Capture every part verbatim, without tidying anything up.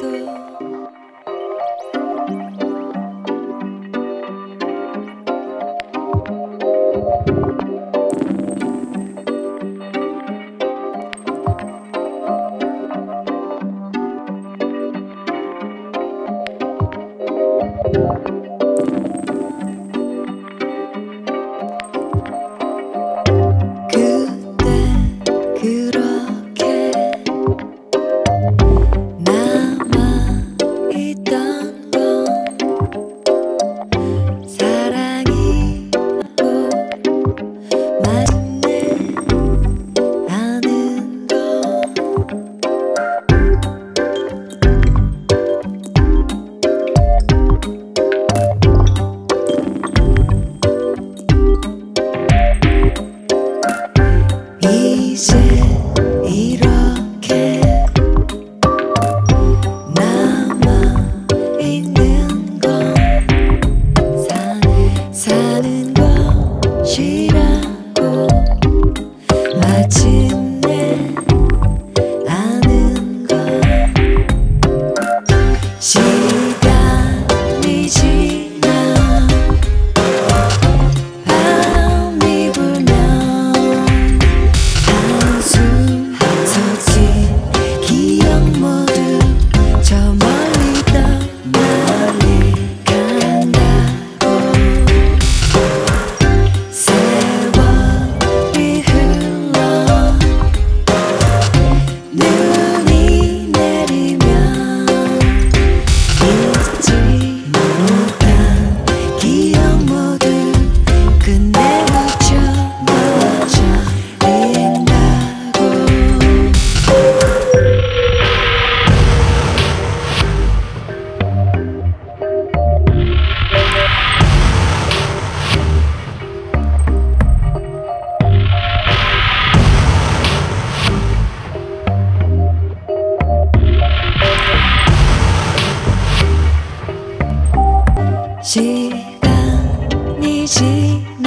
이제 이렇게 남아있는 건 사, 사는 것이라고 마침내 아는 것. 시간이 지나 밤이 불면 한숨 섞인 기억 모두 저 멀리 떠나리 간다고. 세월이 흘러 눈이 내리면 잊지 못한 기억 모두 끝내 묻혀버려 린다고. 시간이 지나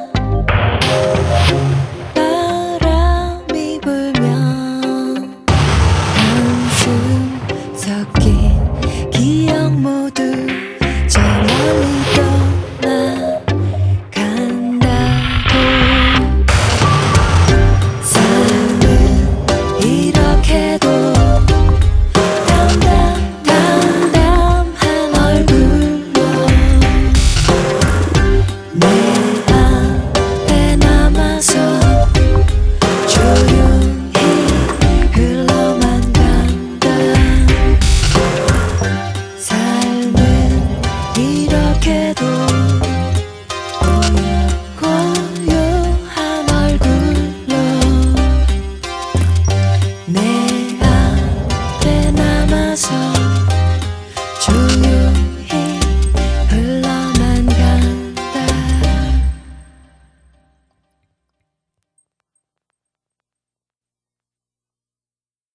바람이 불면 한숨 섞인 기억 모두 저 멀리 떠나간다고. 삶은 이렇게도 담담 담담한 얼굴로 내 앞에 남아서 조용히 흘러만 간다. 삶은 이렇게도 고요한 얼굴로 내 앞에 남아서